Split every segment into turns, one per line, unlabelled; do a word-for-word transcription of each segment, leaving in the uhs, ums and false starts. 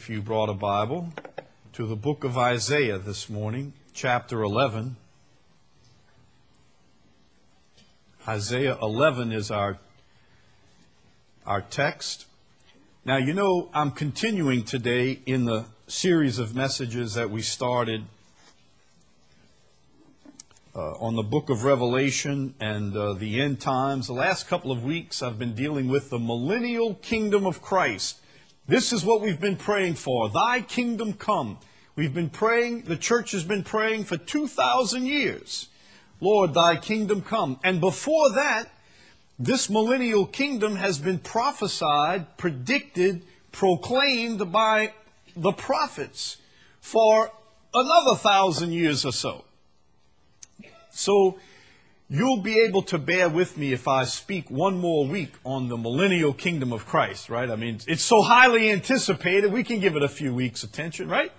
if you brought a Bible, to the book of Isaiah this morning, chapter eleven. Isaiah eleven is our, our text. Now, you know, I'm continuing today in the series of messages that we started uh, on the book of Revelation and uh, the end times. The last couple of weeks I've been dealing with the millennial kingdom of Christ. This is what we've been praying for. Thy kingdom come. We've been praying, the church has been praying for two thousand years. Lord, thy kingdom come. And before that, this millennial kingdom has been prophesied, predicted, proclaimed by the prophets for another thousand years or so. So you'll be able to bear with me if I speak one more week on the millennial kingdom of Christ, right? I mean, it's so highly anticipated, we can give it a few weeks' attention, right?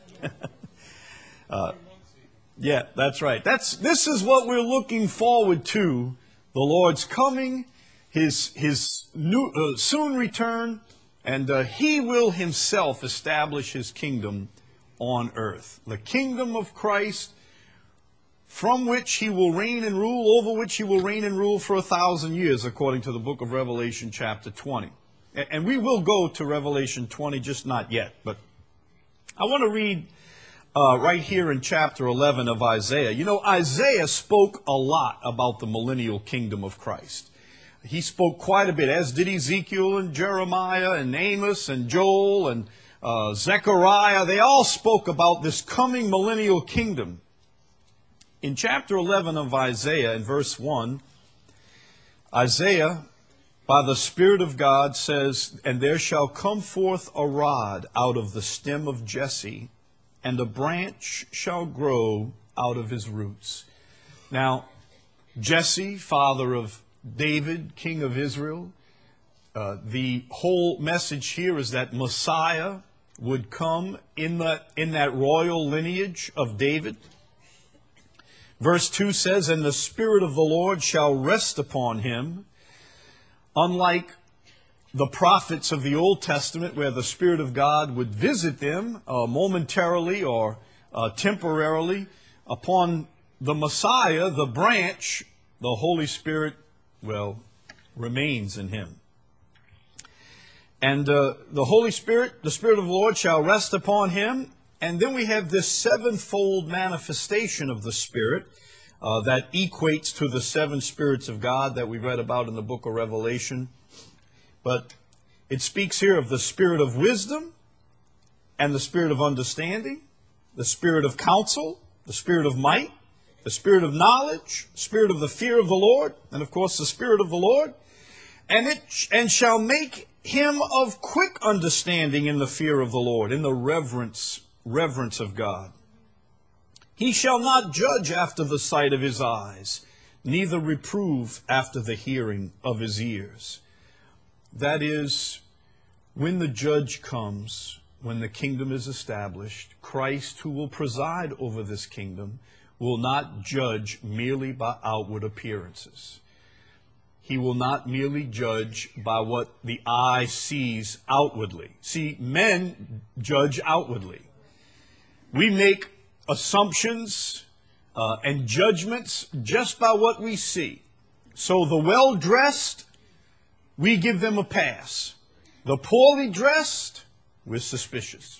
uh, yeah, that's right. That's this is what we're looking forward to: the Lord's coming, His His new uh, soon return, and uh, He will Himself establish His kingdom on earth. The kingdom of Christ, from which He will reign and rule, over which He will reign and rule for a thousand years, according to the book of Revelation chapter twenty. And we will go to Revelation twenty, just not yet. But I want to read uh, right here in chapter eleven of Isaiah. You know, Isaiah spoke a lot about the millennial kingdom of Christ. He spoke quite a bit, as did Ezekiel and Jeremiah and Amos and Joel and uh, Zechariah. They all spoke about this coming millennial kingdom. In chapter eleven of Isaiah, in verse one, Isaiah, by the Spirit of God, says, "And there shall come forth a rod out of the stem of Jesse, and a branch shall grow out of his roots." Now, Jesse, father of David, king of Israel, uh, the whole message here is that Messiah would come in, the, in that royal lineage of David. Verse two says, "And the Spirit of the Lord shall rest upon him." Unlike the prophets of the Old Testament, where the Spirit of God would visit them uh, momentarily or uh, temporarily, upon the Messiah, the branch, the Holy Spirit, well, remains in him. And uh, the Holy Spirit, the Spirit of the Lord shall rest upon him. And then we have this sevenfold manifestation of the Spirit uh, that equates to the seven spirits of God that we read about in the book of Revelation. But it speaks here of the Spirit of wisdom and the Spirit of understanding, the Spirit of counsel, the Spirit of might, the Spirit of knowledge, the Spirit of the fear of the Lord, and of course the Spirit of the Lord. And it and shall make him of quick understanding in the fear of the Lord, in the reverence reverence of God. He shall not judge after the sight of his eyes, neither reprove after the hearing of his ears. That is, when the judge comes, when the kingdom is established, Christ, who will preside over this kingdom, will not judge merely by outward appearances. He will not merely judge by what the eye sees outwardly. See, men judge outwardly. We make assumptions uh, and judgments just by what we see. So the well-dressed, we give them a pass. The poorly dressed, we're suspicious.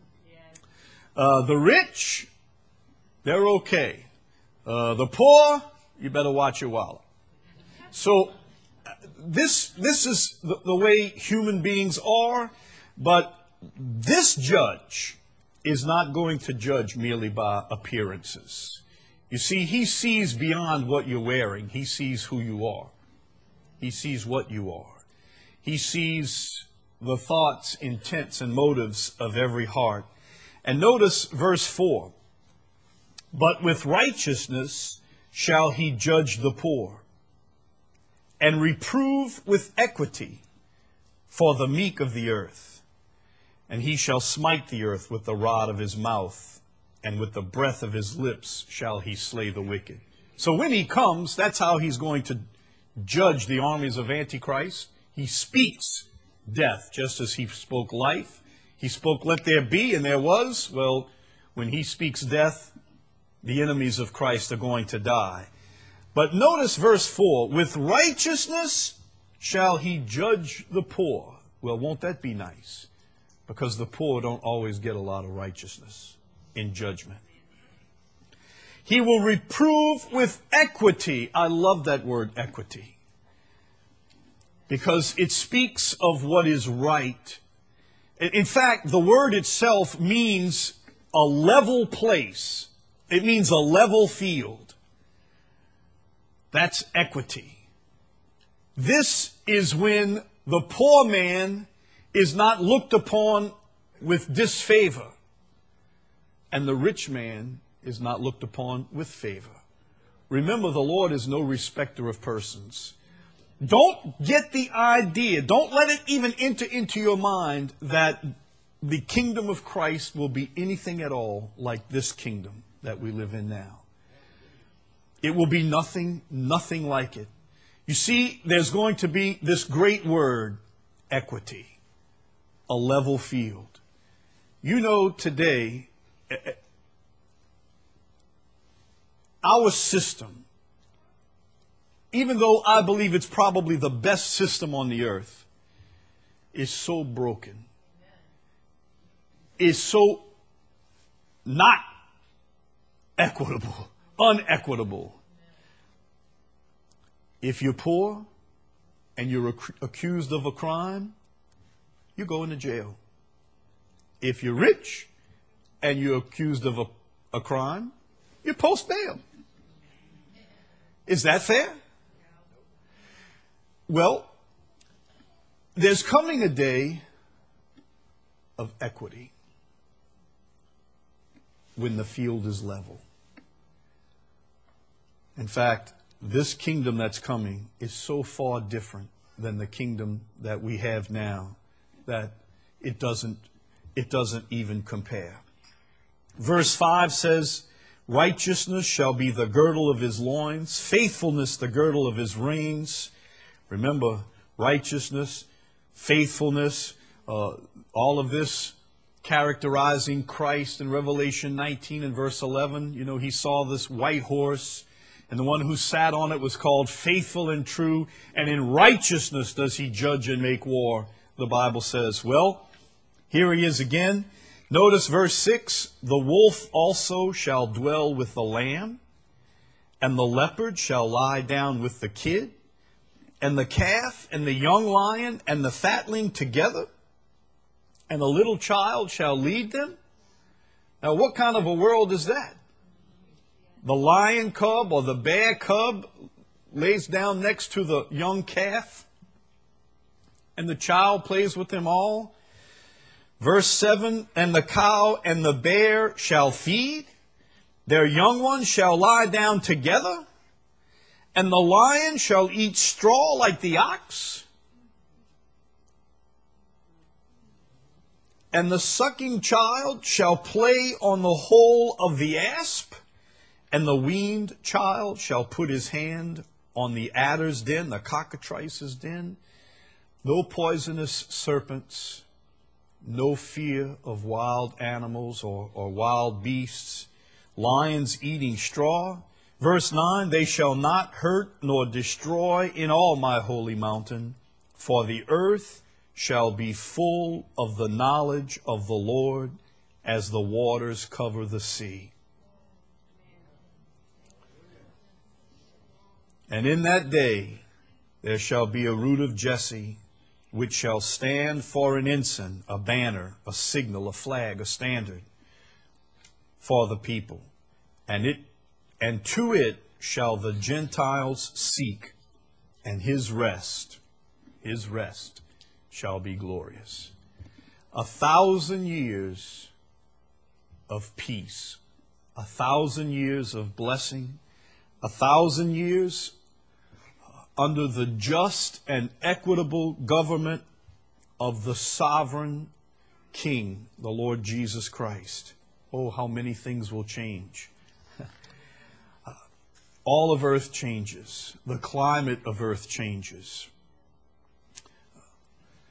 Uh, the rich, they're okay. Uh, the poor, you better watch your wallet. So uh, this, this is the, the way human beings are, but this judge is not going to judge merely by appearances. You see, he sees beyond what you're wearing. He sees who you are. He sees what you are. He sees the thoughts, intents, and motives of every heart. And notice verse four. "But with righteousness shall he judge the poor, and reprove with equity for the meek of the earth. And he shall smite the earth with the rod of his mouth, and with the breath of his lips shall he slay the wicked." So when he comes, that's how he's going to judge the armies of Antichrist. He speaks death just as he spoke life. He spoke, let there be, and there was. Well, when he speaks death, the enemies of Christ are going to die. But notice verse four, with righteousness shall he judge the poor. Well, won't that be nice? Because the poor don't always get a lot of righteousness in judgment. He will reprove with equity. I love that word, equity, because it speaks of what is right. In fact, the word itself means a level place. It means a level field. That's equity. This is when the poor man is not looked upon with disfavor, and the rich man is not looked upon with favor. Remember, the Lord is no respecter of persons. Don't get the idea, don't let it even enter into your mind that the kingdom of Christ will be anything at all like this kingdom that we live in now. It will be nothing, nothing like it. You see, there's going to be this great word, equity, a level field. You know, today, our system, even though I believe it's probably the best system on the earth, is so broken, is so not equitable, unequitable. If you're poor and you're ac- accused of a crime, you go into jail. If you're rich and you're accused of a, a crime, you post bail. Is that fair? Well, there's coming a day of equity when the field is level. In fact, this kingdom that's coming is so far different than the kingdom that we have now that it doesn't, it doesn't even compare. Verse five says, righteousness shall be the girdle of his loins, faithfulness the girdle of his reins. Remember, righteousness, faithfulness, uh, all of this characterizing Christ in Revelation nineteen and verse eleven. You know, he saw this white horse, and the one who sat on it was called Faithful and True, and in righteousness does he judge and make war, the Bible says. Well, here he is again. Notice verse six, the wolf also shall dwell with the lamb, and the leopard shall lie down with the kid, and the calf and the young lion and the fatling together, and a little child shall lead them. Now, what kind of a world is that? The lion cub or the bear cub lays down next to the young calf, and the child plays with them all. Verse seven, and the cow and the bear shall feed, their young ones shall lie down together, and the lion shall eat straw like the ox, and the sucking child shall play on the hole of the asp, and the weaned child shall put his hand on the adder's den, the cockatrice's den. No poisonous serpents, no fear of wild animals or, or wild beasts, lions eating straw. Verse nine, they shall not hurt nor destroy in all my holy mountain, for the earth shall be full of the knowledge of the Lord as the waters cover the sea. And in that day there shall be a root of Jesse, which shall stand for an ensign, a banner, a signal, a flag, a standard for the people. And it and to it shall the Gentiles seek, and his rest, his rest shall be glorious. A thousand years of peace, a thousand years of blessing, a thousand years under the just and equitable government of the sovereign King, the Lord Jesus Christ. Oh, how many things will change. uh, all of earth changes. The climate of earth changes.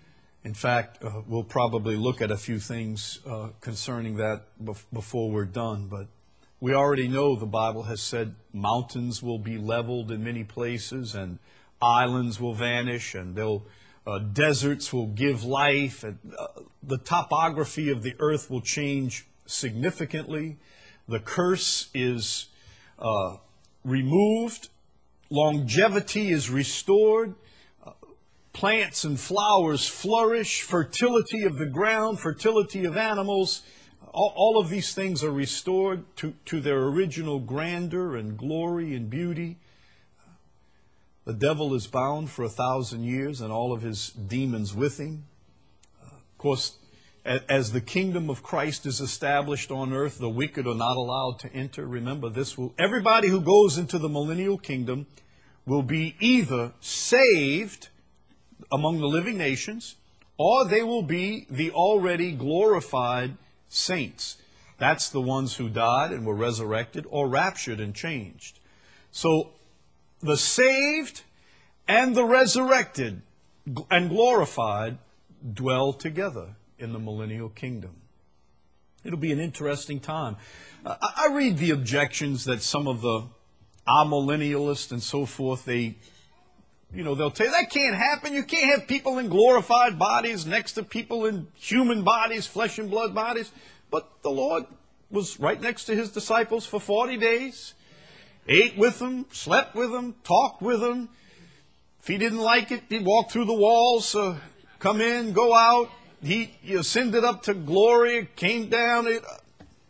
In fact, uh, we'll probably look at a few things uh, concerning that bef- before we're done. But we already know the Bible has said mountains will be leveled in many places, and islands will vanish, and they'll, uh, deserts will give life, and uh, the topography of the earth will change significantly. The curse is uh, removed. Longevity is restored. Plants and flowers flourish, fertility of the ground, fertility of animals, all, all of these things are restored to, to their original grandeur and glory and beauty. The devil is bound for a thousand years and all of his demons with him. Uh, of course, a, as the kingdom of Christ is established on earth, the wicked are not allowed to enter. Remember, this will everybody who goes into the millennial kingdom will be either saved among the living nations, or they will be the already glorified saints. That's the ones who died and were resurrected or raptured and changed. So the saved and the resurrected and glorified dwell together in the millennial kingdom. It'll be an interesting time. Uh, I read the objections that some of the amillennialists and so forth, they You know, they'll tell you, that can't happen. You can't have people in glorified bodies next to people in human bodies, flesh and blood bodies. But the Lord was right next to his disciples for forty days, ate with them, slept with them, talked with them. If he didn't like it, he'd walk through the walls, uh, come in, go out. He you ascended up to glory, came down. It, uh,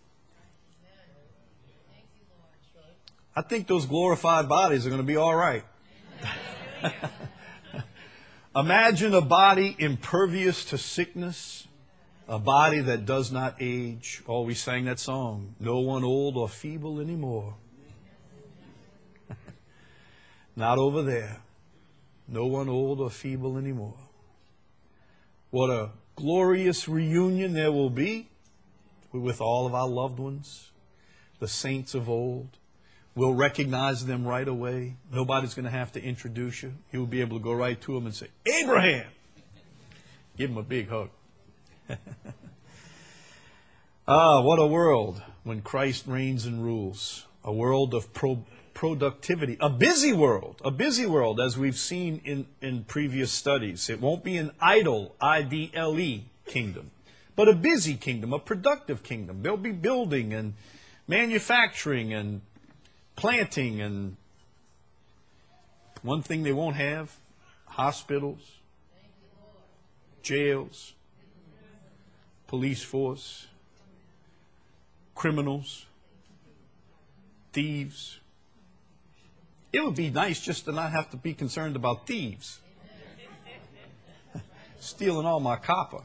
I think those glorified bodies are going to be all right. Imagine a body impervious to sickness, a body that does not age. Oh, we sang that song, no one old or feeble anymore. Not over there. No one old or feeble anymore. What a glorious reunion there will be with all of our loved ones, the saints of old. We'll recognize them right away. Nobody's going to have to introduce you. You'll be able to go right to them and say, Abraham! Give him a big hug. Ah, what a world when Christ reigns and rules. A world of pro- productivity. A busy world. A busy world, as we've seen in, in previous studies. It won't be an idle, I D L E kingdom, but a busy kingdom, a productive kingdom. There'll be building and manufacturing and planting, and one thing they won't have, hospitals, jails, police force, criminals, thieves. It would be nice just to not have to be concerned about thieves stealing all my copper.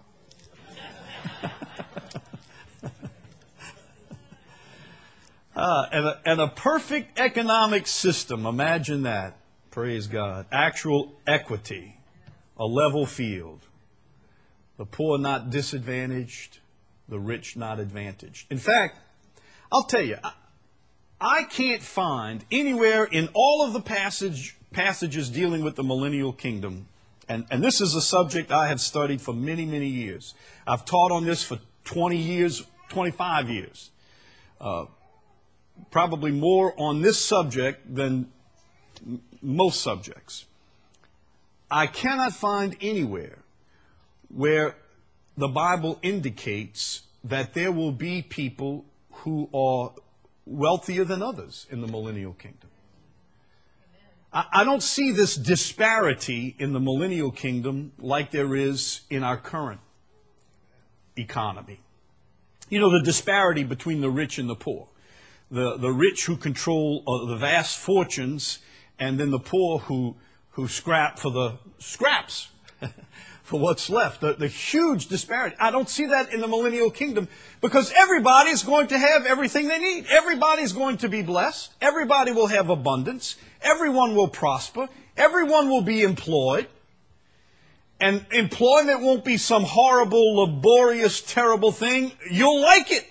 Uh, and, a, and a perfect economic system, imagine that. Praise God. Actual equity, a level field. The poor not disadvantaged, the rich not advantaged. In fact, I'll tell you, I, I can't find anywhere in all of the passage, passages dealing with the millennial kingdom, and, and this is a subject I have studied for many, many years. I've taught on this for twenty years, twenty-five years. Uh, Probably more on this subject than m- most subjects. I cannot find anywhere where the Bible indicates that there will be people who are wealthier than others in the millennial kingdom. I, I don't see this disparity in the millennial kingdom like there is in our current economy. You know, the disparity between the rich and the poor. The, the rich who control uh, the vast fortunes, and then the poor who, who scrap for the scraps, for what's left. The, the huge disparity. I don't see that in the millennial kingdom because everybody is going to have everything they need. Everybody is going to be blessed. Everybody will have abundance. Everyone will prosper. Everyone will be employed. And employment won't be some horrible, laborious, terrible thing. You'll like it.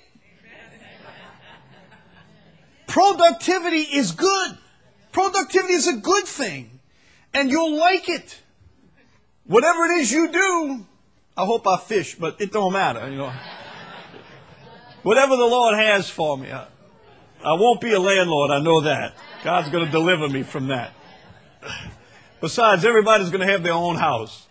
Productivity is good. Productivity is a good thing. And you'll like it. Whatever it is you do, I hope I fish, but it don't matter, you know. Whatever the Lord has for me, I, I won't be a landlord, I know that. God's going to deliver me from that. Besides, everybody's going to have their own house.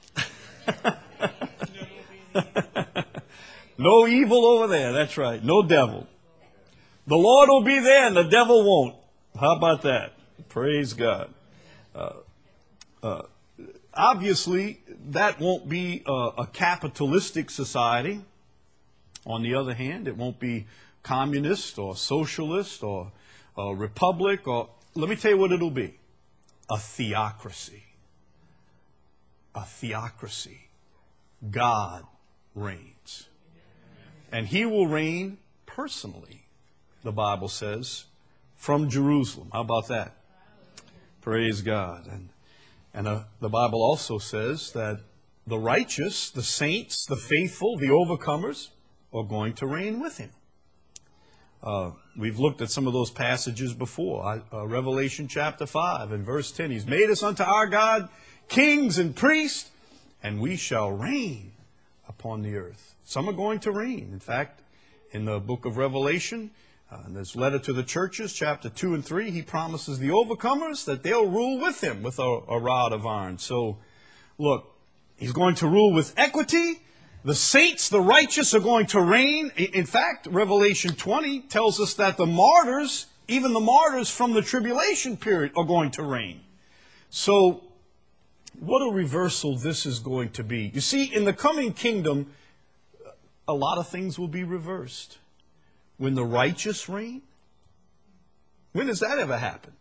No evil over there, that's right, no devil. The Lord will be there and the devil won't. How about that? Praise God. Uh, uh, obviously, that won't be a, a capitalistic society. On the other hand, it won't be communist or socialist or a republic or, let me tell you what it'll be. A theocracy. A theocracy. God reigns. And he will reign personally, the Bible says, from Jerusalem. How about that? Praise God. And, and uh, the Bible also says that the righteous, the saints, the faithful, the overcomers are going to reign with him. Uh, we've looked at some of those passages before. Uh, Revelation chapter five and verse ten. He's made us unto our God kings and priests, and we shall reign upon the earth. Some are going to reign. In fact, in the book of Revelation, uh, in this letter to the churches, chapter two and three, he promises the overcomers that they'll rule with him with a, a rod of iron. So, look, he's going to rule with equity. The saints, the righteous, are going to reign. In fact, Revelation twenty tells us that the martyrs, even the martyrs from the tribulation period, are going to reign. So, what a reversal this is going to be. You see, in the coming kingdom, a lot of things will be reversed. When the righteous reign, when has that ever happened?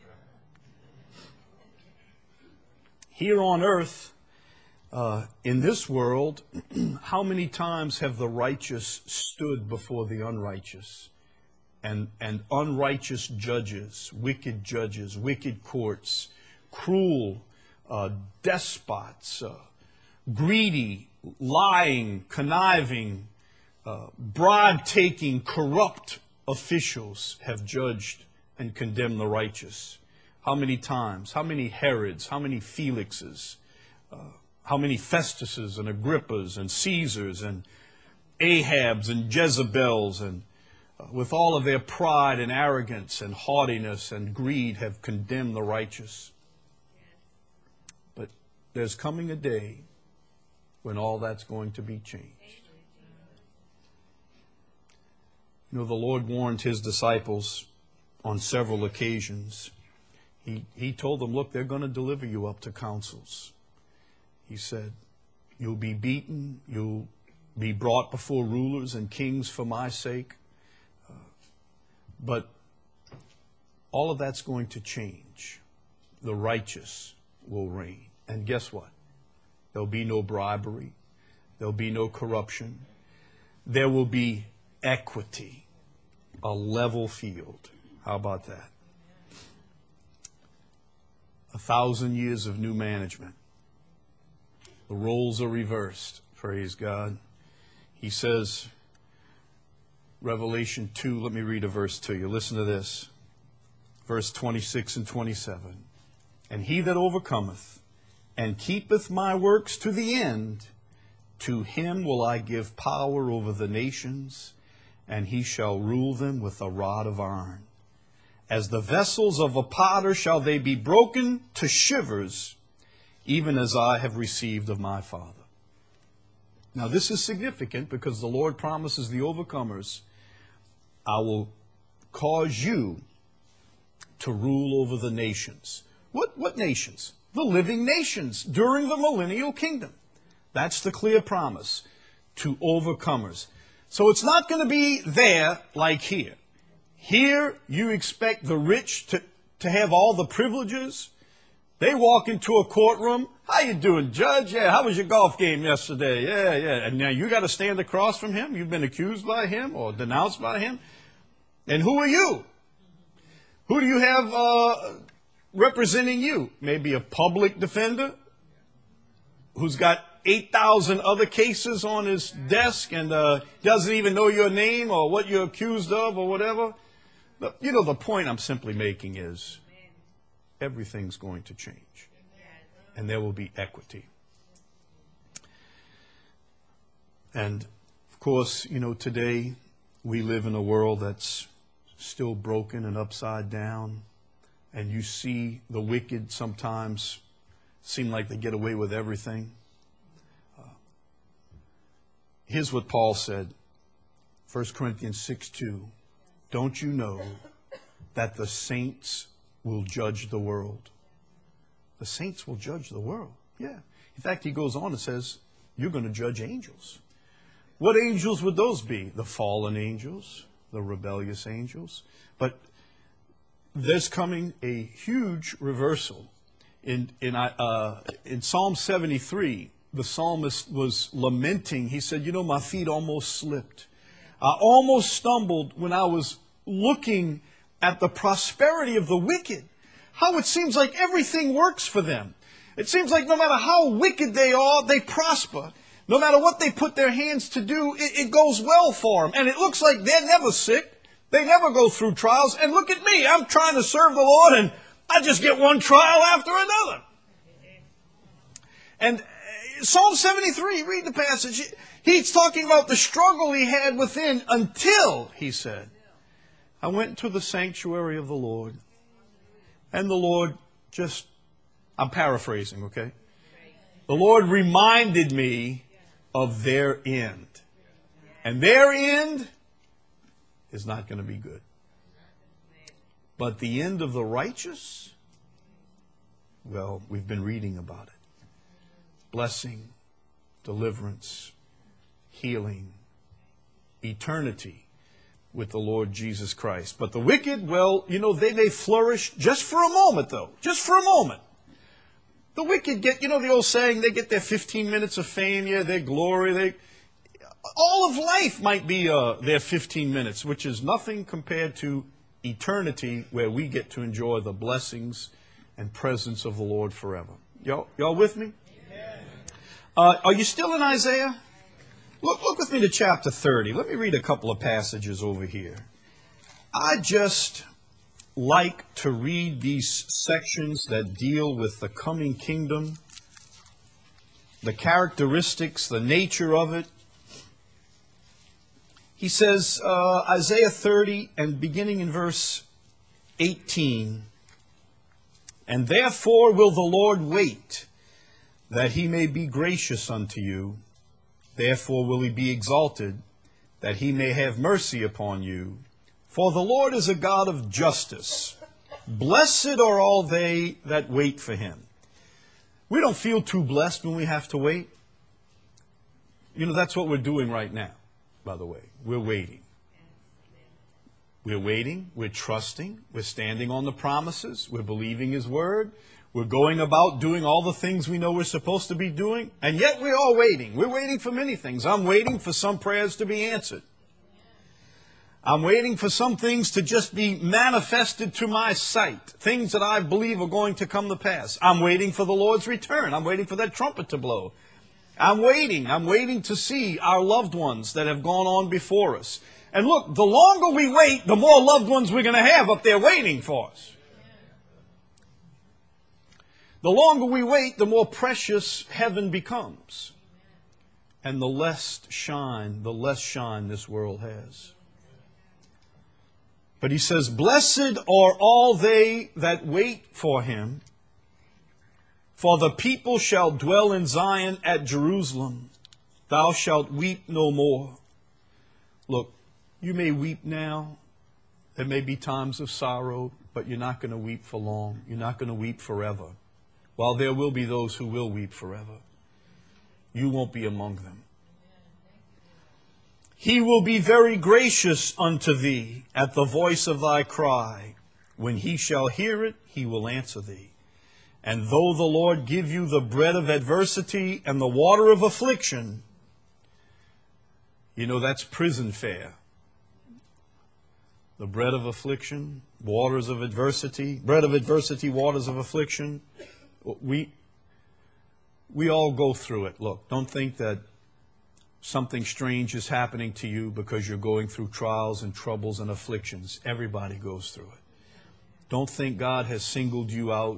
Here on earth, Uh, in this world, how many times have the righteous stood before the unrighteous? And, and unrighteous judges, wicked judges, wicked courts, cruel uh, despots, uh, greedy, lying, conniving, uh, bribe-taking, corrupt officials have judged and condemned the righteous. How many times? How many Herods? How many Felixes? Uh, How many Festuses and Agrippas and Caesars and Ahabs and Jezebels, and uh, with all of their pride and arrogance and haughtiness and greed, have condemned the righteous. But there's coming a day when all that's going to be changed. You know, the Lord warned his disciples on several occasions. He, he told them, look, they're going to deliver you up to councils. He said, you'll be beaten, you'll be brought before rulers and kings for my sake. Uh, but all of that's going to change. The righteous will reign. And guess what? There'll be no bribery. There'll be no corruption. There will be equity, a level field. How about that? A thousand years of new management. The roles are reversed. Praise God. He says, Revelation two, let me read a verse to you. Listen to this. Verse twenty-six and twenty-seven. And he that overcometh and keepeth my works to the end, to him will I give power over the nations, and he shall rule them with a rod of iron. As the vessels of a potter shall they be broken to shivers, even as I have received of my Father. Now this is significant because the Lord promises the overcomers, I will cause you to rule over the nations. What, what nations? The living nations during the millennial kingdom. That's the clear promise to overcomers. So it's not going to be there like here. Here you expect the rich to, to have all the privileges. They walk into a courtroom. How you doing, Judge? Yeah, how was your golf game yesterday? Yeah, yeah. And now you got to stand across from him. You've been accused by him or denounced by him. And who are you? Who do you have uh, representing you? Maybe a public defender who's got eight thousand other cases on his desk and uh, doesn't even know your name or what you're accused of or whatever. But, you know, the point I'm simply making is everything's going to change. And there will be equity. And, of course, you know, today we live in a world that's still broken and upside down. And you see the wicked sometimes seem like they get away with everything. Uh, here's what Paul said, First Corinthians six two. Don't you know that the saints will judge the world? The saints will judge the world. Yeah. In fact, he goes on and says, you're going to judge angels. What angels would those be? The fallen angels, the rebellious angels. But there's coming a huge reversal. In, in, uh, in Psalm seventy-three, the psalmist was lamenting. He said, you know, my feet almost slipped. I almost stumbled when I was looking at the prosperity of the wicked. How it seems like everything works for them. It seems like no matter how wicked they are, they prosper. No matter what they put their hands to do, it, it goes well for them. And it looks like they're never sick. They never go through trials. And look at me. I'm trying to serve the Lord, and I just get one trial after another. And Psalm seventy-three, read the passage. He's talking about the struggle he had within until, he said, I went to the sanctuary of the Lord. And the Lord just, I'm paraphrasing, okay? The Lord reminded me of their end. And their end is not going to be good. But the end of the righteous, well, we've been reading about it. Blessing, deliverance, healing, eternity with the Lord Jesus Christ. But the wicked, well, you know, they may flourish just for a moment, though. Just for a moment. The wicked get, you know the old saying, they get their fifteen minutes of fame, yeah, their glory. They, all of life might be uh, their fifteen minutes, which is nothing compared to eternity, where we get to enjoy the blessings and presence of the Lord forever. Y'all, y'all with me? Uh, are you still in Isaiah? Look, look with me to chapter thirty. Let me read a couple of passages over here. I just like to read these sections that deal with the coming kingdom, the characteristics, the nature of it. He says, uh, Isaiah thirty, and beginning in verse eighteen, and therefore will the Lord wait, that he may be gracious unto you. Therefore will he be exalted, that he may have mercy upon you. For the Lord is a God of justice. Blessed are all they that wait for him. We don't feel too blessed when we have to wait. You know, that's what we're doing right now, by the way. We're waiting. We're waiting. We're trusting. We're standing on the promises. We're believing his word. We're going about doing all the things we know we're supposed to be doing. And yet we're all waiting. We're waiting for many things. I'm waiting for some prayers to be answered. I'm waiting for some things to just be manifested to my sight. Things that I believe are going to come to pass. I'm waiting for the Lord's return. I'm waiting for that trumpet to blow. I'm waiting. I'm waiting to see our loved ones that have gone on before us. And look, the longer we wait, the more loved ones we're going to have up there waiting for us. The longer we wait, the more precious heaven becomes. And the less shine, the less shine this world has. But he says, blessed are all they that wait for him, for the people shall dwell in Zion at Jerusalem. Thou shalt weep no more. Look, you may weep now. There may be times of sorrow, but you're not going to weep for long. You're not going to weep forever. While there will be those who will weep forever, you won't be among them. He will be very gracious unto thee at the voice of thy cry. When he shall hear it, he will answer thee. And though the Lord give you the bread of adversity and the water of affliction, you know that's prison fare. The bread of affliction, waters of adversity, bread of adversity, waters of affliction. We, we all go through it. Look, don't think that something strange is happening to you because you're going through trials and troubles and afflictions. Everybody goes through it. Don't think God has singled you out.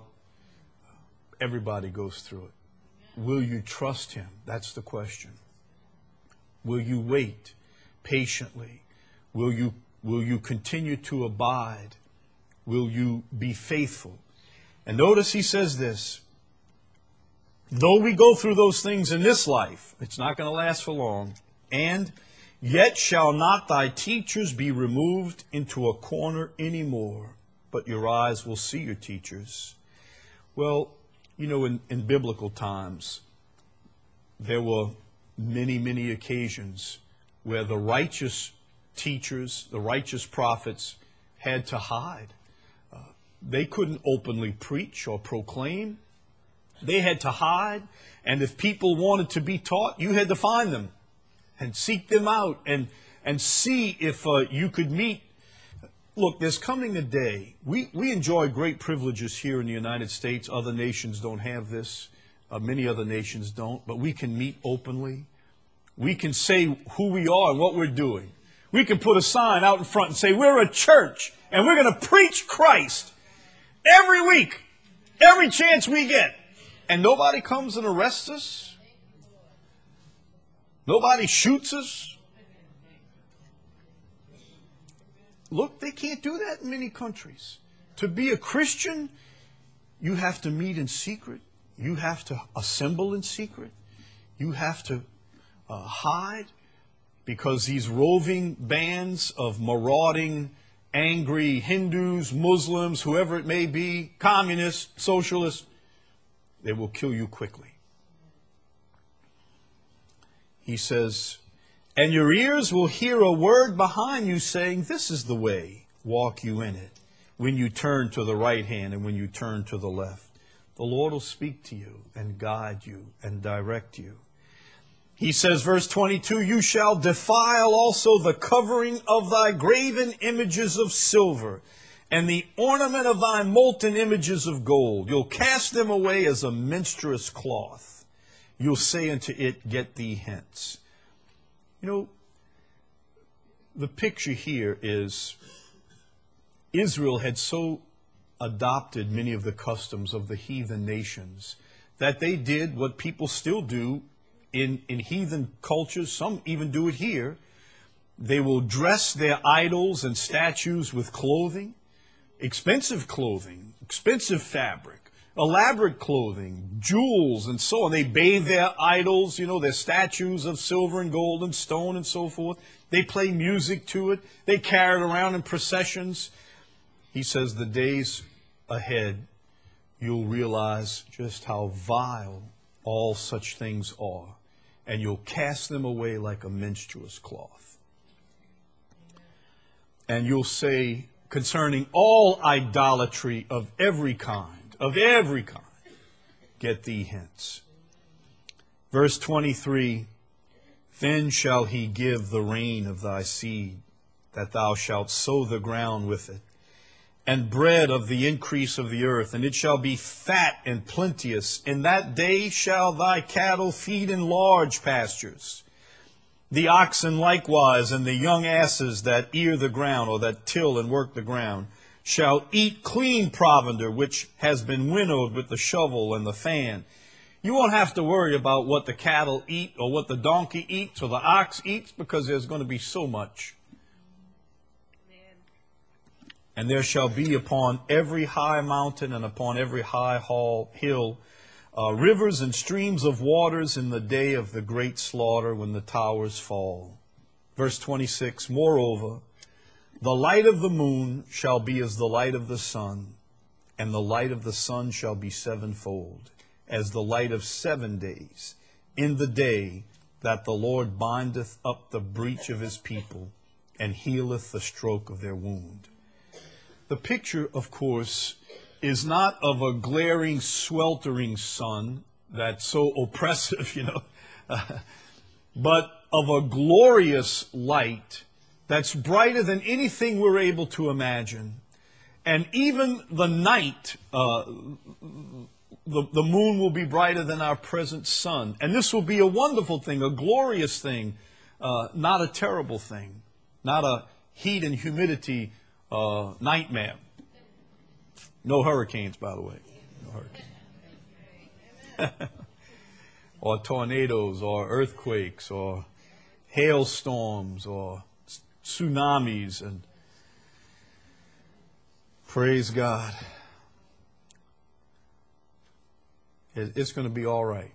Everybody goes through it. Will you trust him? That's the question. Will you wait patiently? Will you, will you continue to abide? Will you be faithful? And notice he says this, though we go through those things in this life, it's not going to last for long, and yet shall not thy teachers be removed into a corner anymore, but your eyes will see your teachers. Well, you know, in, in biblical times, there were many, many occasions where the righteous teachers, the righteous prophets, had to hide. Uh, they couldn't openly preach or proclaim. They had to hide. And if people wanted to be taught, you had to find them and seek them out and, and see if uh, you could meet. Look, there's coming a day. We, we enjoy great privileges here in the United States. Other nations don't have this. Uh, many other nations don't. But we can meet openly. We can say who we are and what we're doing. We can put a sign out in front and say, we're a church and we're going to preach Christ every week, every chance we get. And nobody comes and arrests us. Nobody shoots us. Look, they can't do that in many countries. To be a Christian, you have to meet in secret. You have to assemble in secret. You have to uh, hide. Because these roving bands of marauding, angry Hindus, Muslims, whoever it may be, communists, socialists, they will kill you quickly. He says, and your ears will hear a word behind you saying, this is the way, walk you in it. When you turn to the right hand and when you turn to the left, the Lord will speak to you and guide you and direct you. He says, verse twenty-two, you shall defile also the covering of thy graven images of silver and the ornament of thy molten images of gold. You'll cast them away as a menstruous cloth. You'll say unto it, get thee hence. You know, the picture here is Israel had so adopted many of the customs of the heathen nations that they did what people still do In, in heathen cultures. Some even do it here. They will dress their idols and statues with clothing, expensive clothing, expensive fabric, elaborate clothing, jewels, and so on. They bathe their idols, you know, their statues of silver and gold and stone and so forth. They play music to it. They carry it around in processions. He says the days ahead, you'll realize just how vile all such things are. And you'll cast them away like a menstruous cloth. And you'll say concerning all idolatry of every kind, of every kind, get thee hence. Verse twenty-three, then shall he give the rain of thy seed, that thou shalt sow the ground with it, and bread of the increase of the earth, and it shall be fat and plenteous. In that day shall thy cattle feed in large pastures. The oxen likewise, and the young asses that ear the ground, or that till and work the ground, shall eat clean provender, which has been winnowed with the shovel and the fan. You won't have to worry about what the cattle eat, or what the donkey eats, or the ox eats, because there's going to be so much. And there shall be upon every high mountain and upon every high hill uh, rivers and streams of waters in the day of the great slaughter when the towers fall. Verse twenty-six, moreover, the light of the moon shall be as the light of the sun, and the light of the sun shall be sevenfold, as the light of seven days, in the day that the Lord bindeth up the breach of his people, and healeth the stroke of their wound. The picture, of course, is not of a glaring, sweltering sun that's so oppressive, you know, uh, but of a glorious light that's brighter than anything we're able to imagine. And even the night, uh, the, the moon will be brighter than our present sun. And this will be a wonderful thing, a glorious thing, uh, not a terrible thing, not a heat and humidity Uh, nightmare. No hurricanes, by the way. No hurricanes. Or tornadoes, or earthquakes, or hailstorms or tsunamis, and praise God, it's going to be all right.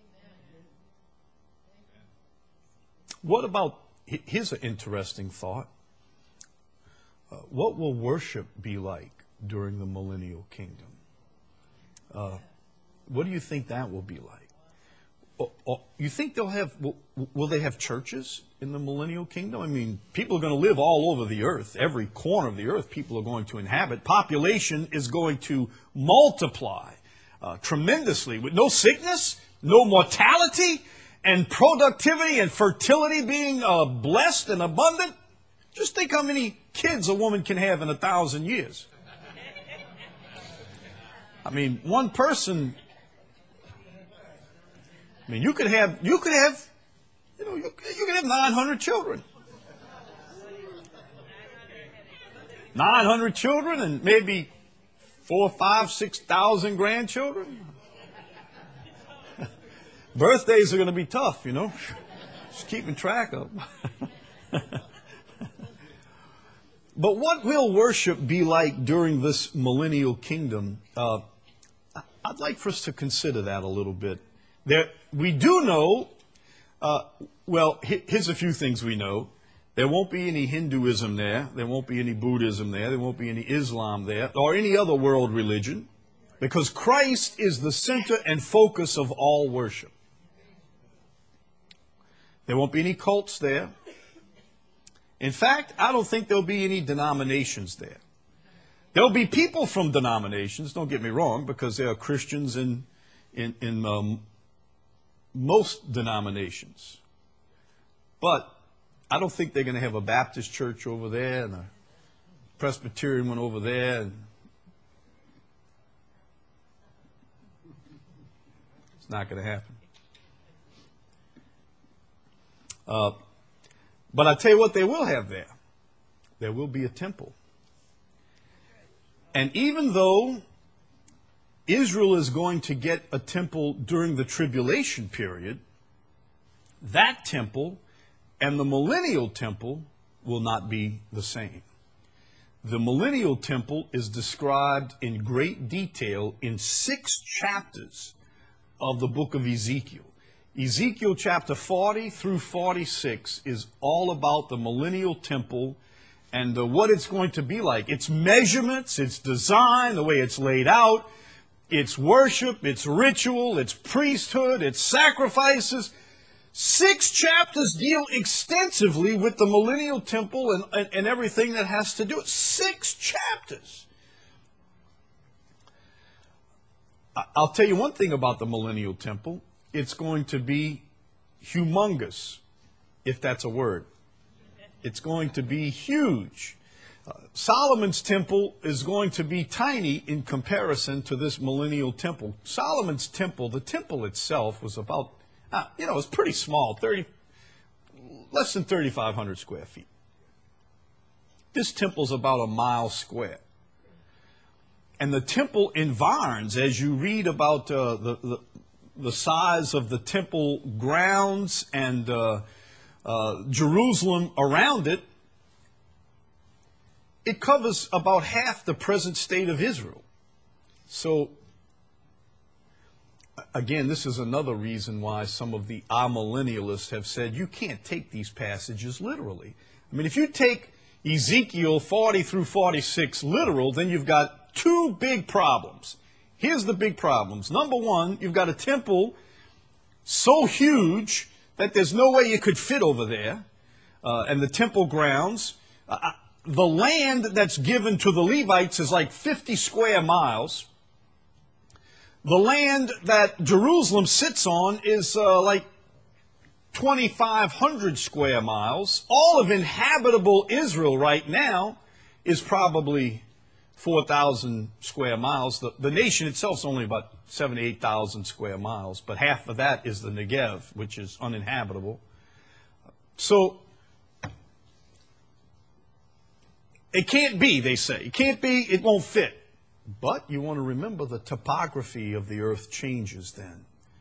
What about, here's an interesting thought. Uh, what will worship be like during the millennial kingdom? Uh, what do you think that will be like? Or, or, you think they'll have, will, will they have churches in the millennial kingdom? I mean, people are going to live all over the earth. Every corner of the earth people are going to inhabit. Population is going to multiply uh, tremendously with no sickness, no mortality, and productivity and fertility being uh, blessed and abundant. Just think how many kids a woman can have in a thousand years. I mean, one person, I mean, you could have, you could have, you know, you, you could have nine hundred children. nine hundred children and maybe four, five, six thousand grandchildren. Birthdays are going to be tough, you know. Just keeping track of them. But what will worship be like during this millennial kingdom? Uh, I'd like for us to consider that a little bit. There, we do know, uh, well, here's a few things we know. There won't be any Hinduism there. There won't be any Buddhism there. There won't be any Islam there or any other world religion, because Christ is the center and focus of all worship. There won't be any cults there. In fact, I don't think there'll be any denominations there. There'll be people from denominations, don't get me wrong, because there are Christians in, in, in um, most denominations. But I don't think they're going to have a Baptist church over there and a Presbyterian one over there. And it's not going to happen. Uh, but I tell you what they will have there. There will be a temple. And even though Israel is going to get a temple during the tribulation period, that temple and the millennial temple will not be the same. The millennial temple is described in great detail in six chapters of the book of Ezekiel. Ezekiel chapter forty through forty-six is all about the millennial temple and uh, what it's going to be like. Its measurements, its design, the way it's laid out, its worship, its ritual, its priesthood, its sacrifices. Six chapters deal extensively with the millennial temple and, and, and everything that has to do it. Six chapters. I'll tell you one thing about the millennial temple. It's going to be humongous, if that's a word. It's going to be huge. Uh, Solomon's temple is going to be tiny in comparison to this millennial temple. Solomon's temple, the temple itself was about, uh, you know, it was pretty small, thirty, less than thirty-five hundred square feet. This temple's about a mile square. And the temple environs, as you read about uh, the, the the size of the temple grounds and uh, uh, Jerusalem around it, it covers about half the present state of Israel. So, again, this is another reason why some of the amillennialists have said you can't take these passages literally. I mean, if you take Ezekiel forty through forty-six literal, then you've got two big problems. Here's the big problems. Number one, you've got a temple so huge that there's no way you could fit over there. Uh, and the temple grounds, uh, the land that's given to the Levites is like fifty square miles. The land that Jerusalem sits on is uh, like twenty-five hundred square miles. All of inhabitable Israel right now is probably four thousand square miles. The, the nation itself is only about seventy-eight thousand square miles, but half of that is the Negev, which is uninhabitable. So, it can't be, they say. It can't be, it won't fit. But you want to remember the topography of the earth changes then.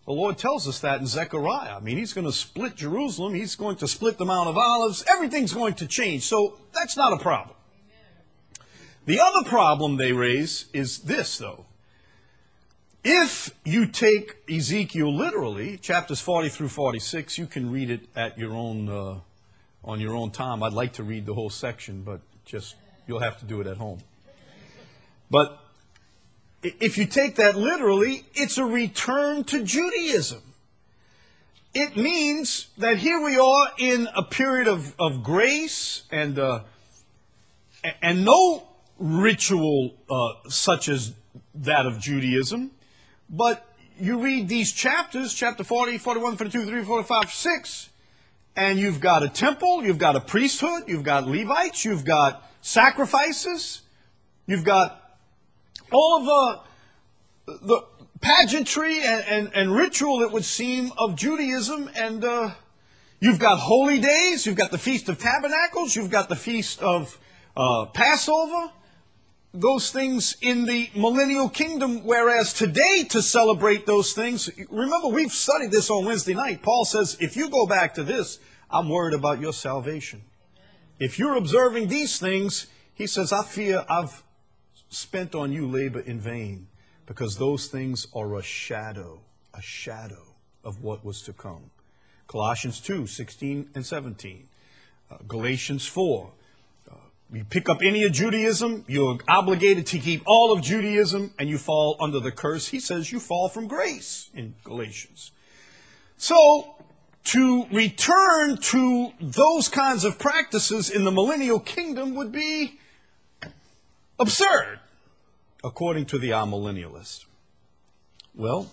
The Lord tells us that in Zechariah. I mean, he's going to split Jerusalem. He's going to split the Mount of Olives. Everything's going to change. So that's not a problem. The other problem they raise is this, though. If you take Ezekiel literally, chapters forty through forty-six, you can read it at your own, uh, on your own time. I'd like to read the whole section, but just you'll have to do it at home. But if you take that literally, it's a return to Judaism. It means that here we are in a period of, of grace and uh, and no ritual uh, such as that of Judaism. But you read these chapters, chapter forty, forty-one, forty-two, forty-three, forty-five, six, and you've got a temple, you've got a priesthood, you've got Levites, you've got sacrifices, you've got all of the, the pageantry and, and, and ritual, it would seem, of Judaism. And uh, you've got holy days, you've got the Feast of Tabernacles, you've got the Feast of uh, Passover. Those things in the millennial kingdom, whereas today to celebrate those things, remember we've studied this on Wednesday night. Paul says, if you go back to this, I'm worried about your salvation. If you're observing these things, he says, I fear I've spent on you labor in vain, because those things are a shadow, a shadow of what was to come. Colossians two, sixteen and seventeen. Uh, Galatians four. You pick up any of Judaism, you're obligated to keep all of Judaism, and you fall under the curse. He says you fall from grace in Galatians. So, to return to those kinds of practices in the millennial kingdom would be absurd, according to the amillennialist. Well,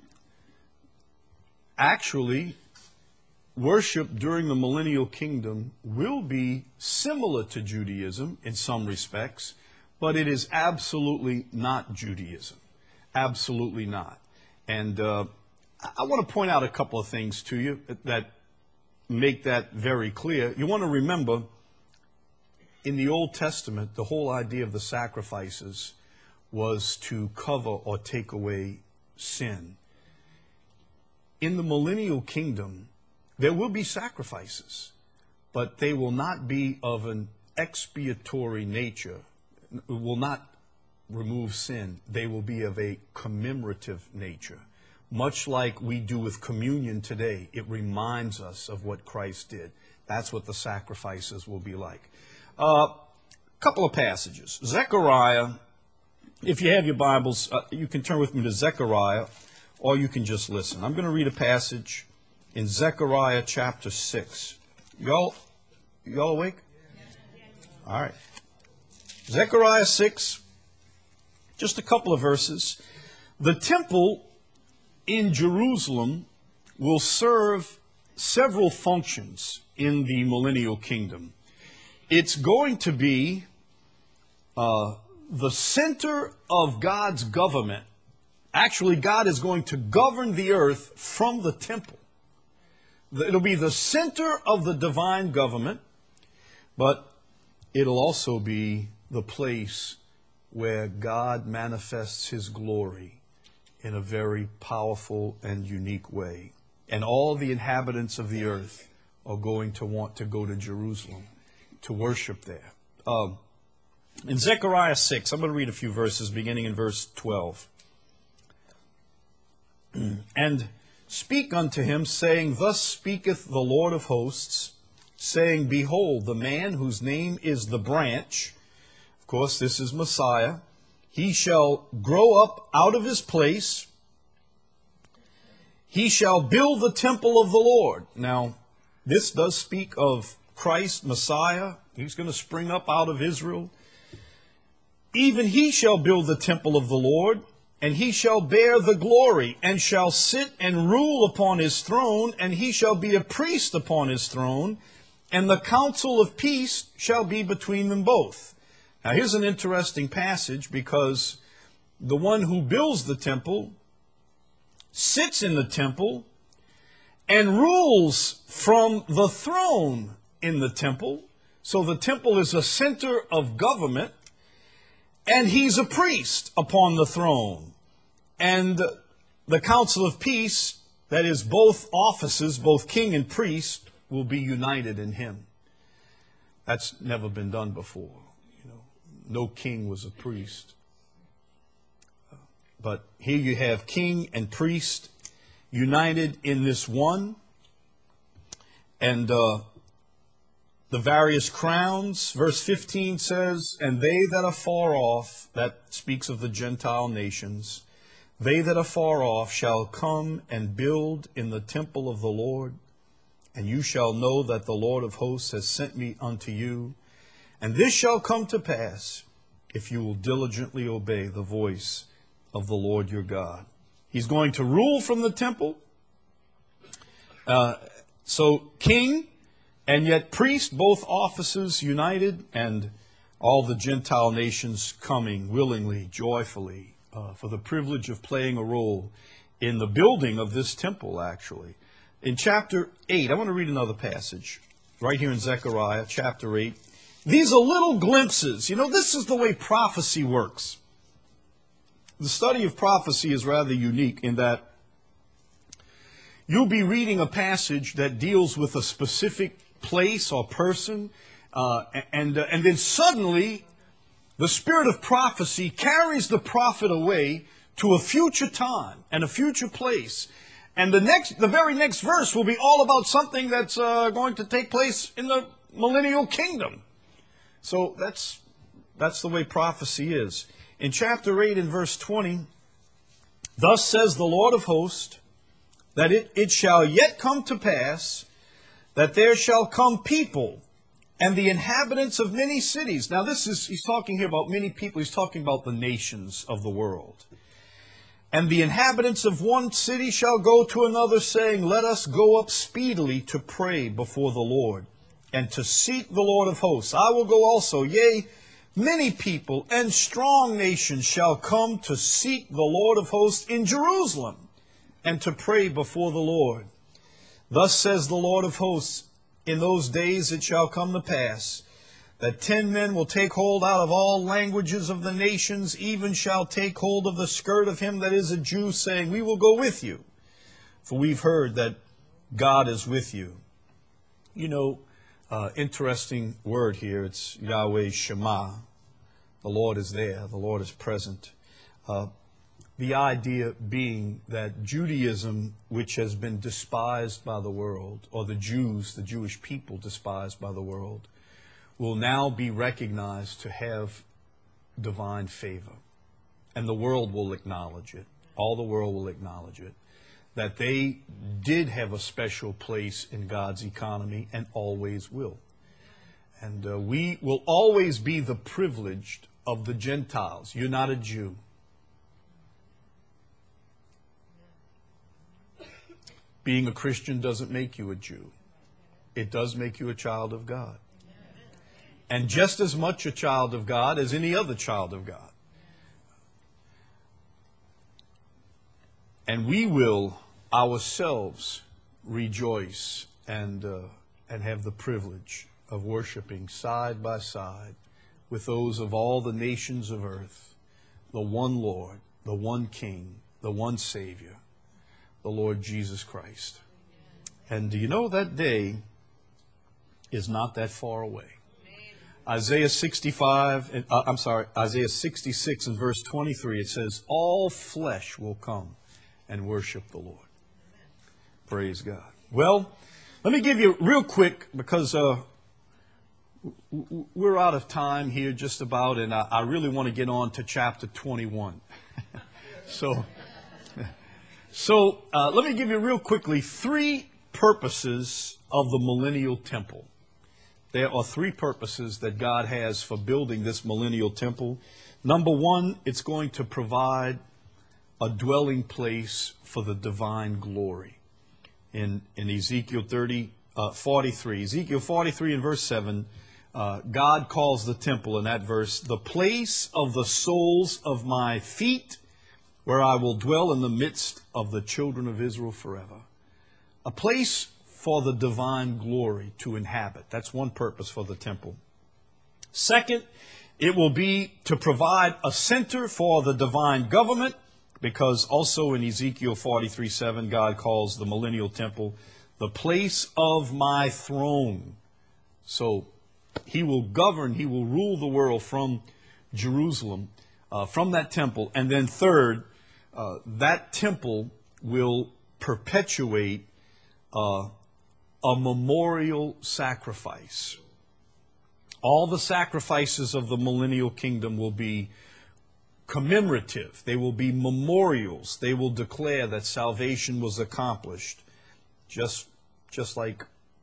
actually, worship during the millennial kingdom will be similar to Judaism in some respects, but it is absolutely not Judaism. Absolutely not. And uh, I want to point out a couple of things to you that make that very clear. You want to remember, in the Old Testament, the whole idea of the sacrifices was to cover or take away sin. In the millennial kingdom, there will be sacrifices, but they will not be of an expiatory nature. It will not remove sin. They will be of a commemorative nature. Much like we do with communion today, it reminds us of what Christ did. That's what the sacrifices will be like. A uh, couple of passages. Zechariah, if you have your Bibles, uh, you can turn with me to Zechariah, or you can just listen. I'm going to read a passage in Zechariah chapter six. Y'all, y'all awake? All right. Zechariah six, just a couple of verses. The temple in Jerusalem will serve several functions in the millennial kingdom. It's going to be uh, the center of God's government. Actually, God is going to govern the earth from the temple. It'll be the center of the divine government, but it'll also be the place where God manifests His glory in a very powerful and unique way. And all the inhabitants of the earth are going to want to go to Jerusalem to worship there. Um, in Zechariah six, I'm going to read a few verses beginning in verse twelve. And speak unto him, saying, Thus speaketh the Lord of hosts, saying, Behold, the man whose name is the branch, of course this is Messiah, he shall grow up out of his place, he shall build the temple of the Lord. Now, this does speak of Christ, Messiah. He's going to spring up out of Israel. Even he shall build the temple of the Lord, and he shall bear the glory, and shall sit and rule upon his throne, and he shall be a priest upon his throne, and the counsel of peace shall be between them both. Now here's an interesting passage, because the one who builds the temple sits in the temple and rules from the throne in the temple. So the temple is a center of government, and he's a priest upon the throne. And the council of peace, that is both offices, both king and priest, will be united in him. That's never been done before. You know, no king was a priest. But here you have king and priest united in this one. And uh, the various crowns, verse fifteen says, and they that are far off, that speaks of the Gentile nations, they that are far off shall come and build in the temple of the Lord, and you shall know that the Lord of hosts has sent me unto you. And this shall come to pass, if you will diligently obey the voice of the Lord your God. He's going to rule from the temple. Uh, so king and yet priest, both offices united, and all the Gentile nations coming willingly, joyfully, uh, for the privilege of playing a role in the building of this temple, actually. In chapter eight, I want to read another passage, right here in Zechariah, chapter eight. These are little glimpses. You know, this is the way prophecy works. The study of prophecy is rather unique in that you'll be reading a passage that deals with a specific place or person, uh, and, uh, and then suddenly the spirit of prophecy carries the prophet away to a future time and a future place. And the next, the very next verse will be all about something that's uh, going to take place in the millennial kingdom. So that's, that's the way prophecy is. In chapter eight and verse twenty, thus says the Lord of hosts, that it, it shall yet come to pass that there shall come people and the inhabitants of many cities. Now this is, he's talking here about many people. He's talking about the nations of the world. And the inhabitants of one city shall go to another, saying, let us go up speedily to pray before the Lord, and to seek the Lord of hosts. I will go also, yea, many people and strong nations shall come to seek the Lord of hosts in Jerusalem, and to pray before the Lord. Thus says the Lord of hosts, in those days it shall come to pass, that ten men will take hold out of all languages of the nations, even shall take hold of the skirt of him that is a Jew, saying, we will go with you, for we've heard that God is with you. You know, uh, interesting word here. It's Yahweh Shema. The Lord is there. The Lord is present. Uh, the idea being that Judaism, which has been despised by the world, or the Jews, the Jewish people despised by the world, will now be recognized to have divine favor. And the world will acknowledge it. All the world will acknowledge it. That they did have a special place in God's economy and always will. And uh, we will always be the privileged of the Gentiles. You're not a Jew. Being a Christian doesn't make you a Jew. It does make you a child of God. And just as much a child of God as any other child of God. And we will ourselves rejoice and, uh, and have the privilege of worshiping side by side with those of all the nations of earth, the one Lord, the one King, the one Savior, the Lord Jesus Christ. And do you know that day is not that far away? Isaiah sixty-five, and, uh, I'm sorry, Isaiah sixty-six and verse twenty-three, it says, all flesh will come and worship the Lord. Praise God. Well, let me give you real quick, because uh, we're out of time here just about, and I, I really want to get on to chapter twenty-one. so, so uh, let me give you real quickly three purposes of the millennial temple. There are three purposes that God has for building this millennial temple. Number one, it's going to provide a dwelling place for the divine glory. In, in Ezekiel thirty, uh, forty-three, Ezekiel forty-three and verse seven, uh, God calls the temple in that verse, the place of the soles of my feet, where I will dwell in the midst of the children of Israel forever. A place for the divine glory to inhabit. That's one purpose for the temple. Second, it will be to provide a center for the divine government. because also in Ezekiel forty-three seven, God calls the millennial temple the place of my throne. So he will govern, he will rule the world from Jerusalem, uh, from that temple. And then third, uh, that temple will perpetuate uh, a memorial sacrifice. All the sacrifices of the millennial kingdom will be commemorative. They will be memorials. They will declare that salvation was accomplished. Just, just like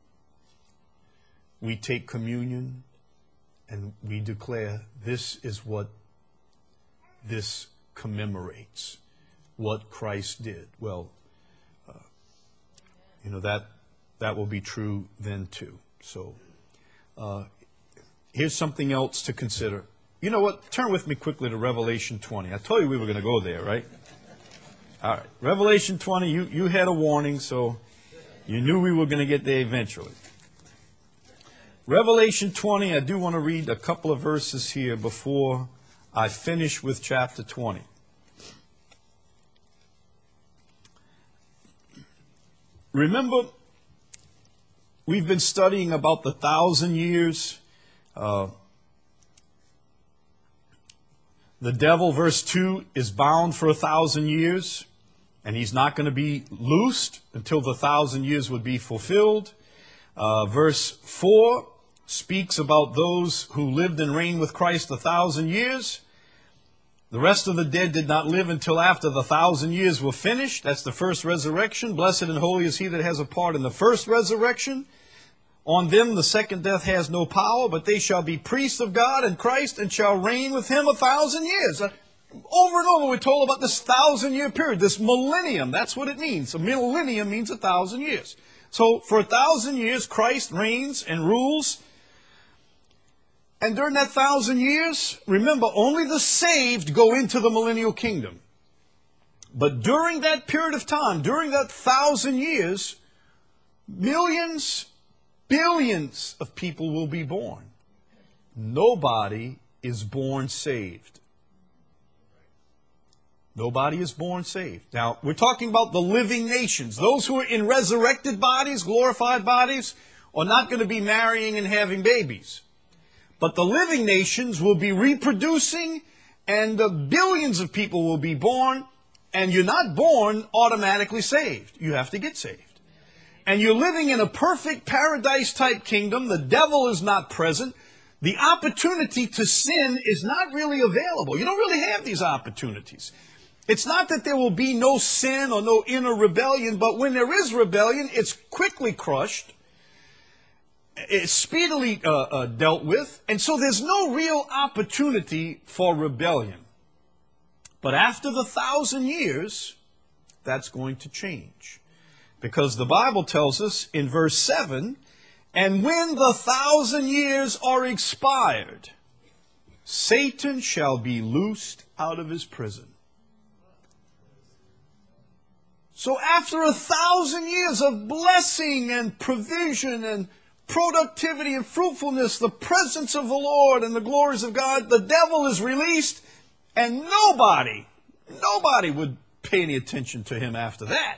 we take communion and we declare this is what this commemorates, what Christ did. Well, uh, you know, that that will be true then too. So uh, here's something else to consider. You know what? Turn with me quickly to Revelation twenty. I told you we were going to go there, right? All right. Revelation twenty, you, you had a warning, so you knew we were going to get there eventually. Revelation twenty, I do want to read a couple of verses here before I finish with chapter twenty. Remember, we've been studying about the thousand years. Uh, the devil, verse two, is bound for a thousand years, and he's not going to be loosed until the thousand years would be fulfilled. Uh, verse four speaks about those who lived and reigned with Christ a thousand years. The rest of the dead did not live until after the thousand years were finished. That's the first resurrection. Blessed and holy is he that has a part in the first resurrection. On them the second death has no power, but they shall be priests of God and Christ and shall reign with him a thousand years. Uh, over and over we're told about this thousand year period, this millennium. That's what it means. A millennium means a thousand years. So for a thousand years Christ reigns and rules. And during that thousand years, remember, only the saved go into the millennial kingdom. But during that period of time, during that thousand years, millions, billions of people will be born. Nobody is born saved. Nobody is born saved. Now, we're talking about the living nations. Those who are in resurrected bodies, glorified bodies, are not going to be marrying and having babies. But the living nations will be reproducing, and uh, billions of people will be born, and you're not born automatically saved. You have to get saved. And you're living in a perfect paradise-type kingdom. The devil is not present. The opportunity to sin is not really available. You don't really have these opportunities. It's not that there will be no sin or no inner rebellion, but when there is rebellion, it's quickly crushed. It's speedily uh, uh, dealt with, and so there's no real opportunity for rebellion. But after the thousand years, that's going to change. Because the Bible tells us in verse seven, and when the thousand years are expired, Satan shall be loosed out of his prison. So after a thousand years of blessing and provision and productivity and fruitfulness, the presence of the Lord and the glories of God, the devil is released, and nobody, nobody would pay any attention to him after that.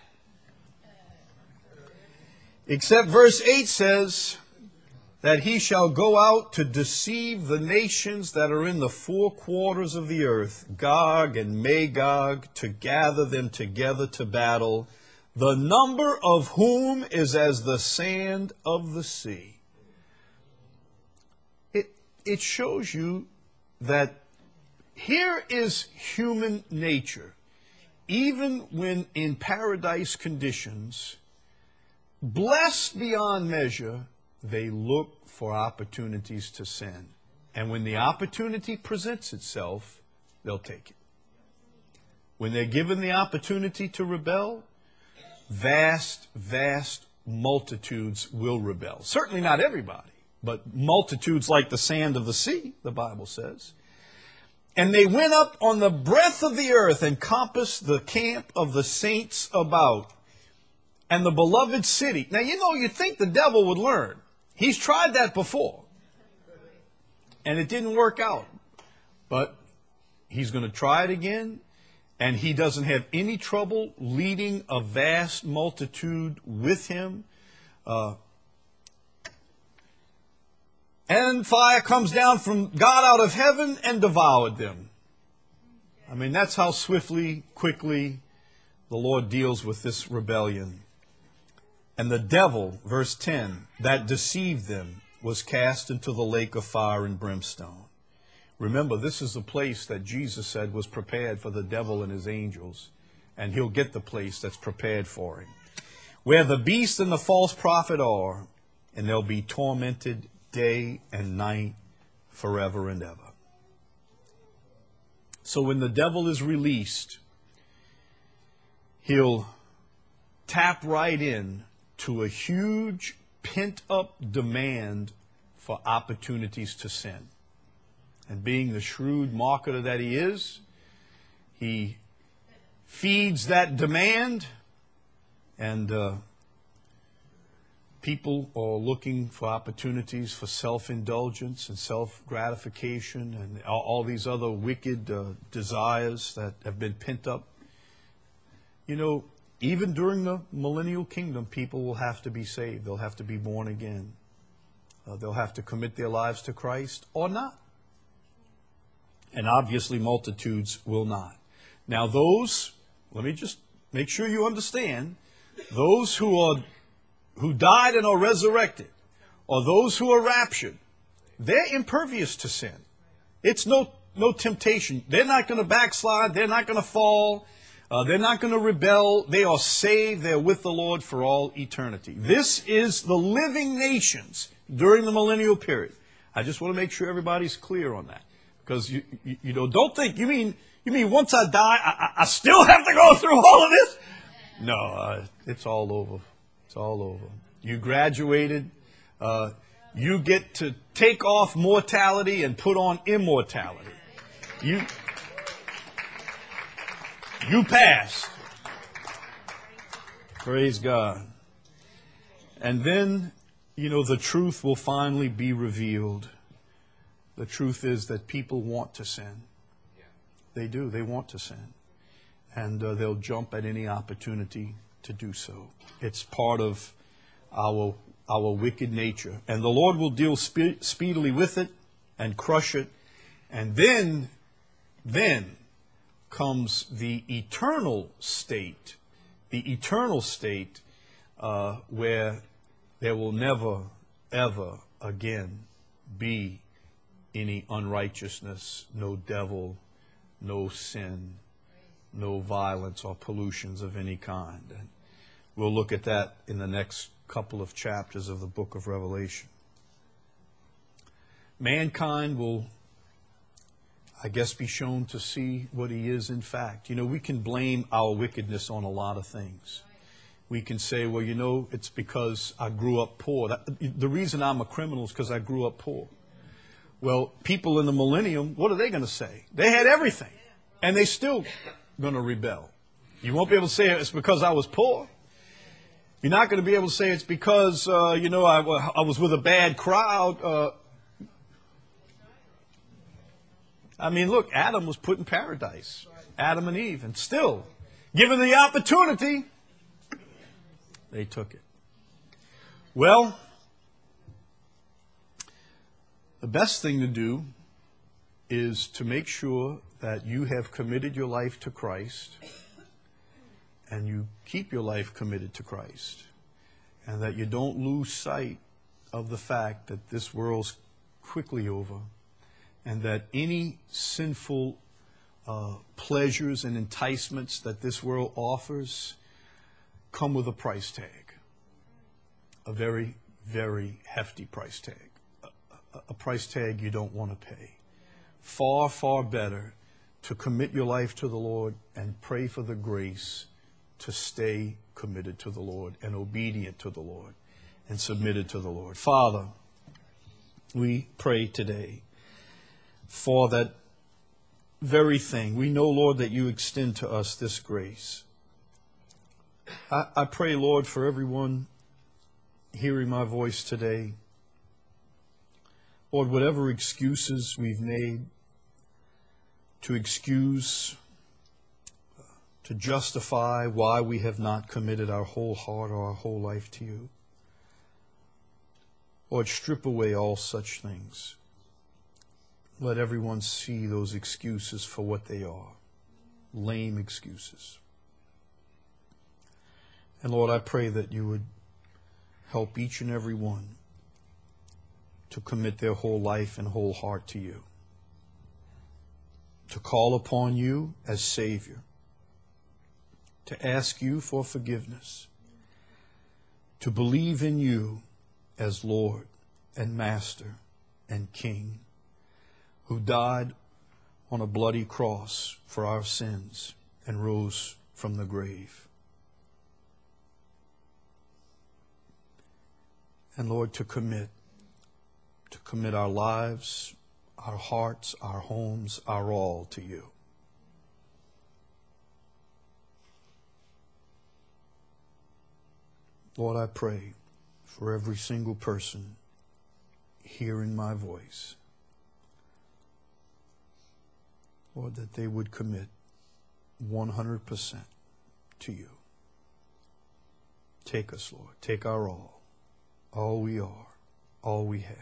Except verse eight says that he shall go out to deceive the nations that are in the four quarters of the earth, Gog and Magog, to gather them together to battle, the number of whom is as the sand of the sea. It, it shows you that here is human nature. Even when in paradise conditions, blessed beyond measure, they look for opportunities to sin. And when the opportunity presents itself, they'll take it. When they're given the opportunity to rebel, vast, vast multitudes will rebel. Certainly not everybody, but multitudes like the sand of the sea, the Bible says. And they went up on the breadth of the earth and compassed the camp of the saints about, and the beloved city. Now, you know, you'd think the devil would learn. He's tried that before, and it didn't work out. But he's going to try it again, and he doesn't have any trouble leading a vast multitude with him. Uh, and fire comes down from God out of heaven and devoured them. I mean, that's how swiftly, quickly the Lord deals with this rebellion. And the devil, verse ten, that deceived them was cast into the lake of fire and brimstone. Remember, this is the place that Jesus said was prepared for the devil and his angels. And he'll get the place that's prepared for him. Where the beast and the false prophet are, and they'll be tormented day and night forever and ever. So when the devil is released, he'll tap right in to a huge pent-up demand for opportunities to sin. And being the shrewd marketer that he is, he feeds that demand, and uh, people are looking for opportunities for self-indulgence and self-gratification and all, all these other wicked uh, desires that have been pent up. You know, even during the millennial kingdom, people will have to be saved. They'll have to be born again. Uh, they'll have to commit their lives to Christ or not. And obviously multitudes will not. Now those, let me just make sure you understand, those who are who died and are resurrected, or those who are raptured, they're impervious to sin. It's no no temptation. They're not going to backslide. They're not going to fall. Uh, they're not going to rebel. They are saved. They're with the Lord for all eternity. This is the living nations during the millennial period. I just want to make sure everybody's clear on that. Because, you, you, you know, don't think, you mean you mean once I die, I, I still have to go through all of this? No, uh, it's all over. It's all over. You graduated. Uh, you get to take off mortality and put on immortality. You, you passed. Praise God. And then, you know, the truth will finally be revealed. The truth is that people want to sin. They do. They want to sin. And uh, they'll jump at any opportunity to do so. It's part of our our wicked nature. And the Lord will deal spe- speedily with it and crush it. And then, then comes the eternal state. The eternal state uh, where there will never, ever again be any unrighteousness, no devil, no sin, no violence or pollutions of any kind. And we'll look at that in the next couple of chapters of the book of Revelation. Mankind will, I guess, be shown to see what he is in fact. You know, we can blame our wickedness on a lot of things. We can say, well, you know, it's because I grew up poor. That, the reason I'm a criminal is because I grew up poor. Well, people in the millennium, what are they going to say? They had everything, and they still going to rebel. You won't be able to say it's because I was poor. You're not going to be able to say it's because, uh, you know, I, I was with a bad crowd. Uh, I mean, look, Adam was put in paradise, Adam and Eve, and still, given the opportunity, they took it. Well, the best thing to do is to make sure that you have committed your life to Christ and you keep your life committed to Christ, and that you don't lose sight of the fact that this world's quickly over, and that any sinful uh, pleasures and enticements that this world offers come with a price tag, a very, very hefty price tag. A price tag you don't want to pay. Far, far better to commit your life to the Lord and pray for the grace to stay committed to the Lord and obedient to the Lord and submitted to the Lord. Father, we pray today for that very thing. We know, Lord, that you extend to us this grace. I, I pray, Lord, for everyone hearing my voice today. Lord, whatever excuses we've made to excuse to justify why we have not committed our whole heart or our whole life to you. Lord, strip away all such things. Let everyone see those excuses for what they are. Lame excuses. And Lord, I pray that you would help each and every one to commit their whole life and whole heart to you. To call upon you as Savior. To ask you for forgiveness. To believe in you as Lord and Master and King, who died on a bloody cross for our sins and rose from the grave. And Lord, to commit, to commit our lives, our hearts, our homes, our all to you. Lord, I pray for every single person hearing my voice, Lord, that they would commit one hundred percent to you. Take us, Lord. Take our all, all we are, all we have.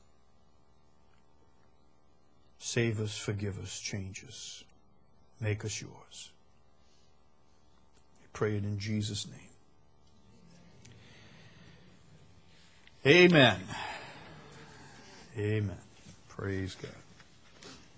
Save us, forgive us, change us, make us yours. We pray it in Jesus' name. Amen. Amen. Praise God.